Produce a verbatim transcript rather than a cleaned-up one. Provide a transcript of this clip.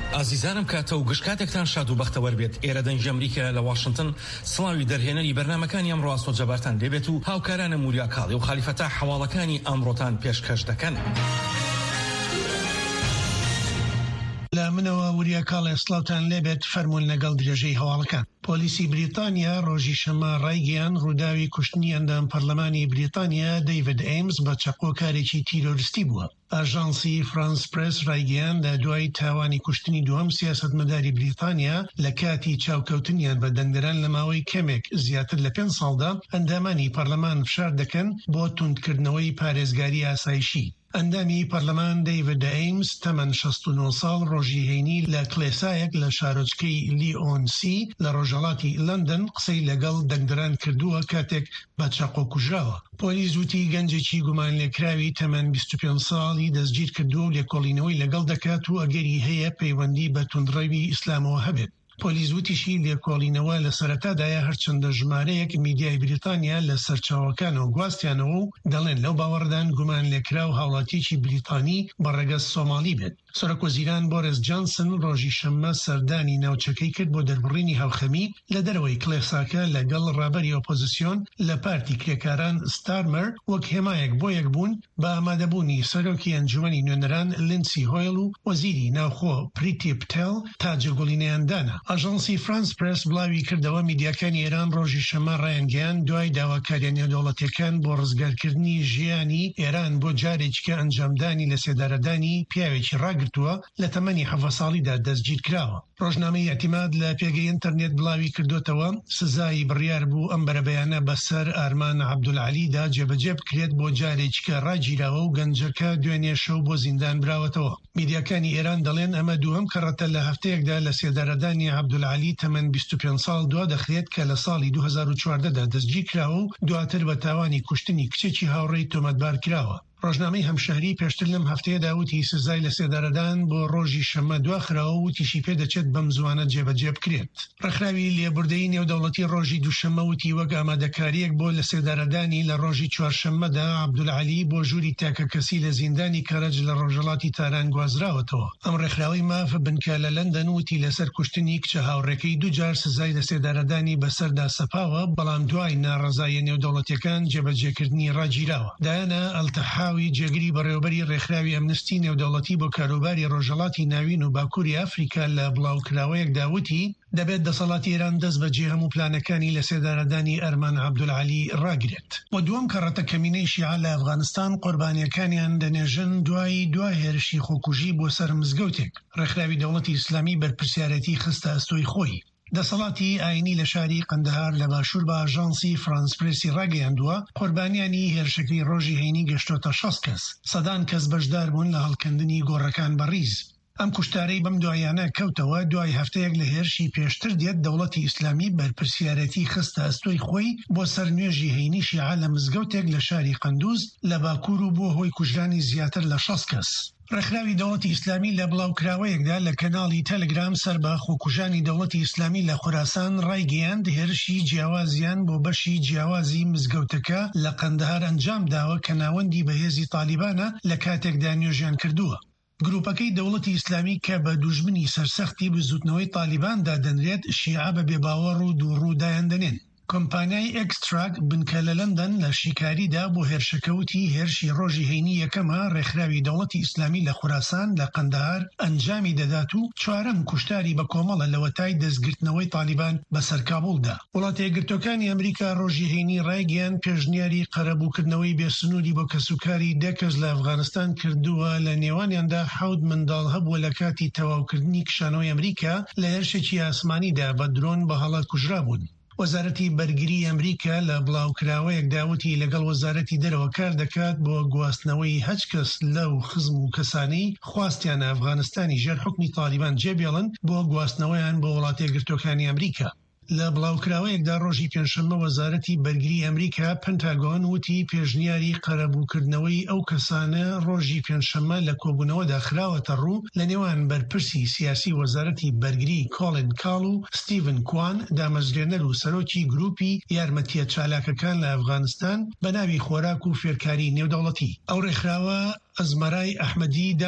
ئازیزانم کاتە و گشتکاتێکتان شاد و بەختەوەر بێت. ئێرە دەنگی ئەمریکا لە واشنگتن سڵاوی دەرهێنەری بەرنامەکانی ئەمڕۆ ئاستۆ جەبارتان دەبێت و هاوکارانە موریا کاڵی و خالیفەتا حواڵەکانی ئەمڕۆتان پێشکەش دەکەن. لە منەوە وریا کاڵێ سڵاوتان لێبێت فەرموون لەگەڵ درێژەی هەواڵەکان. پۆلیسی بریتانیا ڕۆژی شەمە ڕایگەیان ڕووداوی کوشتنی ئەندام پەرلەمانی بریتانیا دەیڤید ئەیمز بە چەقۆکارێکی تیرۆریستی بووە. ئاژانسی فرانس پرس ڕایگەیان لە دوای تاوانی کوشتنی دووەم سیاسەتمەداری بریتانیا لە کاتی چاوکەوتنیان بە دەنگدەران لە ماوەی کەمێک زیاتر لە پێنج ساڵدا ئەندامانی پەرلەمان فشار دەکەن بۆ توندکردنەوەی پارێزگاری ئاسایشی. ئەندامی پەرلەمان دەیڤید ئەیمز تەمەن شەست و نۆ ساڵ ڕۆژی هەینی لە کلێسایەک لە شارۆچکەی لیئۆنسی لە ڕۆژهەڵاتی لەندەن قسەی لەگەڵ دەنگدەران کردووە کاتێک بە چاقۆ کوژراوە. پۆلیس وتی گەنجێکی گومان لێکراوی تەمەن بیست و پێنج ساڵی دەستگیر کردووە و لێکۆڵینەوەی لەگەڵ دەکات و ئەگەری هەیە پەیوەندی بە توندڕەوی ئیسلامەوە هەبێت. پۆلیس وتیشی لێکۆڵینەوە لە سەرەتادایە هەرچەندە ژمارەیەک میدیای بریتانیا لە سەرچاوەکانەوە گواستیانەوە و دەڵێن لەو باوەڕدان گومان لێکراو هاوڵاتیەکی بریتانی بەڕێگە سۆمالی بێت. سەرۆکوەزیران بۆریس جانسن ڕۆژی شەممە سەردانی ناوچەکەی کرد بۆ دەربڕینی هاوخەمی لە دەرەوەی کلێساکە لەگەڵ ڕابەری ئۆپۆزیسیۆن لە پارتی کرێکاران ستارمەر وەک هێمایەک بۆ یەکبوون بە ئامادەبوونی سەرۆکی ئەنجومەنی نوێنەران لینسی هۆیل و وەزیری ناوخۆ پریتی پتێل تاجگوڵینەیاندانە. ئاژانسی فرانس پرس بڵاوی کردەوە میدیاکانی ئێران ڕۆژی شەمە ڕایانگەیان دوای داواکاریان نێودەوڵەتیەکان بۆ ڕزگارکردنی ژیانی ئێران بۆ جارێککە ئەنجامدانی لە سێدارەدانی پیاوێکی ڕاگرتووە لە تەمەنی حەڤە ساڵیدا دەستگیر کراوە. ڕۆژنامەی ئەتیماد لە پێگەی ئینتەرنێت بڵاوی کردوتەوە سزای بڕیار بوو ئەم بەرەبەیانە بەسەر ئارمان عەبدولعەلیدا جێبەجێ بکرێت بۆ جارێککە ڕاگیراوە و گەنجەکە دوێنێ شەو بۆ زیندان براوەتەوە. میدیاکانی ئێران دەڵێن ئەمە دووەم کەڕەتە لە هەفتەیەکدا لە سێدارەدانی عەبدولعەلی تەمەن بیست و پێنج ساڵ دوا دەخرێت کە لە ساڵی دوو هەزار و چواردەدا دەستگیر کراوە و دواتر بە تاوانی کوشتنی کچێکی هاوڕێی تۆمەتبار کراوە. ڕۆژنامەی هەمشەهری پێشتر لەم هەفتەیەدا وتی سزای لە سێدارەدان بۆ ڕۆژی شەمە دواخراوە و وتیشی پێدەچێت بەم زوانە جێبەجێ بکرێت. ڕێکخراوی لێبوردەی نێودەوڵەتی ڕۆژی دووشەمە وتی وەک ئامادەکاریەک بۆ لە سێدارەدانی لە ڕۆژی چوارشەممەدا عەبدولعەلی بۆ ژووری تاکە کەسی لە زیندانی کەرەج لە ڕۆژهەڵاتی تاران گوازراوەتەوە. ئەم ڕێکخراوی ماف بنکە لە لەندەن وتی لەسەر کوشتنی کچە هاوڕێکەی دووجار سزای لە سێدارەدانی بەسەردا سەپاوە، بەڵام دوای ناڕەزاییە نێودەوڵەتیەکان جێبەجێکردنی ڕاگیراوە. دایانە ئەلتەحاوی جێگری بەڕێوەبەری ڕێکخراوی ئەمنستی نێودەوڵەتی بۆ کاروباری ڕۆژهەڵاتی ناوین و باکووری ئەفریقا لە بڵاوکراوەیەکدا وتی دەبێت دەسەڵاتی ئێران دەست بەجێ هەموو پلانەکانی لە سێدارەدانی ئەرمان عەبدولعەلی ڕاگرێت. بۆ دووەم کەڕەتە کەمینەی شیعە لە ئەفغانستان قوربانیەکانیان دەنێژن دوای دوای هێرشی خۆکوژی بۆ سەر مزگەوتێک. ڕێکخراوی دەوڵەتی ئیسلامی بەرپرسیارەتی خستە ئەستۆی خۆی. دەسەڵاتی ئاینی لە شاری قەندەهار لە باشوور بە ئاژانسی فرانس پرسی ڕاگەیاندووە قوربانیانی هێرشەکەی ڕۆژی هەینی گەشتۆتە شەست کەس. سەدان کەس بەشدار بوون لە هەڵکەندنی گۆڕەکان بەڕیز. ئەم کوشتارەی بەم دوایانە کەوتەوە دوای هەفتەیەک لە هێرشی پێشتر دێت دەوڵەتی ئیسلامی بەرپرسیارەتی خستە ئەستۆی خۆی بۆ سەر نوێژی هەینی شیعە لە مزگەوتێک لە شاری قەندوز لە باکوور و بۆ هۆی کوژرانی زیاتر لە شەست کەس. ڕێکخراوی دەوڵەتی ئیسلامی لە بڵاوکراوەیەکدا لە کەناڵی تەلگرام سەر بە خۆکوژانی دەوڵەتی ئیسلامی لە خوراسان ڕایگەیاند هێرشی جیاوازیان بۆ بەشی جیاوازی مزگەوتەکە لە قەندەهار ئەنجام داوە کە ناوەندی بەهێزی تالیبانە لە کاتێکدا نوێژیان کردووە. گروپەکەی دەوڵەتی ئیسلامی کە بە دوژمنی سەرسەختی بزوتنەوەی تالیباندا دەنرێت شیعە بە بێباوەڕ و دووڕوودایان دەنێن. کۆمپانیای ئەکستراک بنکە لە لەندەن لە شیکاریدا بۆ هێرشەکەوتی هێرشی ڕۆژی هەینی یەکەمە ڕێکخراوی دەوڵەتی ئیسلامی لە خوراسان لە قەندەهار ئەنجامی دەدات و چوارەم کوشتاری بە کۆمەڵە لەوەتای دەستگرتنەوەی تالیبان بەسەر کابوڵدا. وڵاتە یەکگرتووەکانی ئەمریکا ڕۆژی هەینی ڕایگەیان پێشنیاری قەرەبووکردنەوەی بێسنووری بۆ کەسوکاری دەکەس لە ئەفغانستان کردووە، لە نێوانیاندا حەوت منداڵ هەبووە لە کاتی تەواوکردنی کشانەوەی ئەمریکا لە هێرشێکی ئاسمانیدا بە درۆن بە هەڵە کوژرا بوون. وەزارەتی بەرگری ئەمریکا لە بڵاوکراوەیەک داوتی لەگەڵ وەزارەتی دەرەوە کار دەکات بۆ گواستنەوەی هەچ کەس لەو خزم و کەسانەی خواستیان ئەفغانستانی ژێر حکمی تالیبان جێبێڵن بۆ گواستنەوەیان بۆ وڵاتە یەکگرتووەکانی ئەمریکا. لە بڵاوکراوەیەکدا ڕۆژی پێنجشەممە وەزارەتی بەرگری ئەمریکا پەنتاگۆن وتی پێشنیاری قەرەبووکردنەوەی ئەو کەسانە ڕۆژی پێنجشەممە لە کۆبوونەوەدا خراوەتە ڕوو لە نێوان بەرپرسی سیاسی وەزارەتی بەرگری کۆڵین کاڵ و ستیڤن کوان دامەزرێنەر و سەرۆکی گروپی یارمەتیە چالاکەکان لە ئەفغانستان بە ناوی خۆراک و فێرکاری نێودەوڵەتی. ئەو ڕێکخراوە ئەزمەرای ئەحمەدی